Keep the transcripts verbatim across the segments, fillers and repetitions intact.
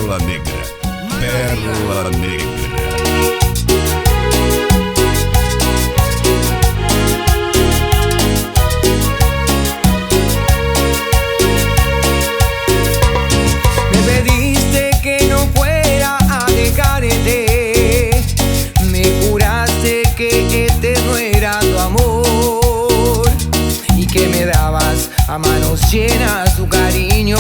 Pérola Negra, Pérola Negra. A manos llenas tu cariño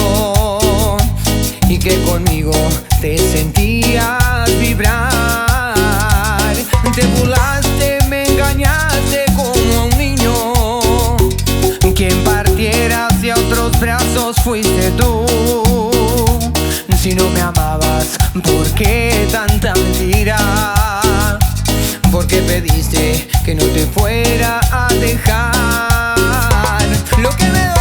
y que conmigo te sentías vibrar. Te burlaste, me engañaste como un niño. Quien partiera hacia otros brazos fuiste tú. Si no me amabas, ¿por qué tanta mentira? ¿Por qué pediste que no te fuera a dejar? Lo que me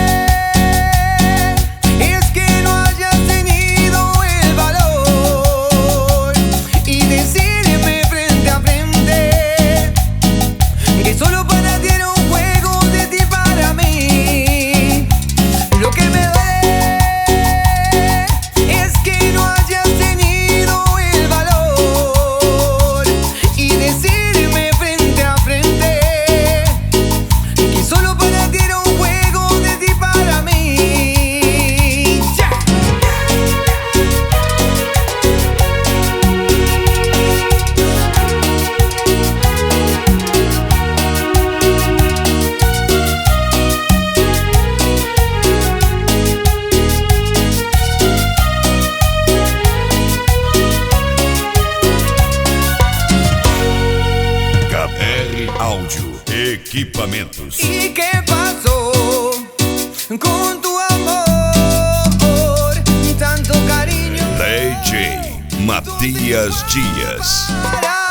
Áudio, equipamentos. ¿Y qué pasó con tu amor? Tanto cariño. D J Matias Dias.